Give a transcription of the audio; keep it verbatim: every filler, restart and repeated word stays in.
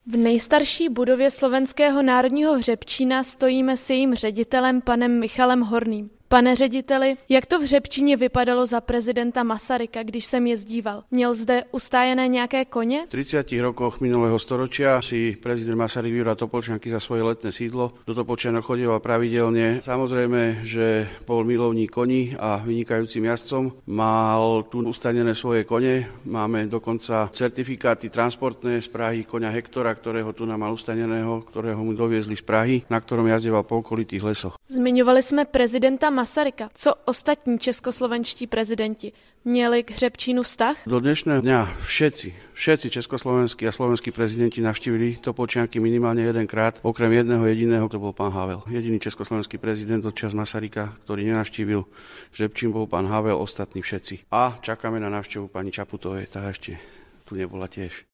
V nejstarší budově Slovenského národního hřebčína stojíme s jejím ředitelem panem Michalem Horným. Pane řediteli, jak to v Hřebčíně vypadalo za prezidenta Masaryka, když jsem jezdíval? Měl zde ustájené nějaké koně? V tridsiatich rokoch minulého storočia si prezident Masaryk vybral Topolčianky za svoje letné sídlo. Do Topolčianok chodieval pravidelne. Samozrejme, že bol milovník koní a vynikajúcim jazdcom. Mal tu ustanené svoje kone. Máme dokonca certifikáty transportné z Prahy koňa Hektora, ktorého tu nám mal ustaneného, ktorého mu doviezli z Prahy, na ktorom jazdeval po okolitých lesoch. Zmiňovali jsme prezidenta Masaryka. Co ostatní českoslovenští prezidenti? Měli k Hřebčínu vztah? Do dnešného dňa všetci, všetci československí a slovenskí prezidenti navštívili Topolčianky minimálne jedenkrát, okrem jedného jediného, to bol pán Havel. Jediný československý prezident od čas Masaryka, ktorý nenavštívil Hřebčín, bol pán Havel, ostatní všetci. A čakáme na návštevu pani Čaputovej, tá ešte tu nebola tiež.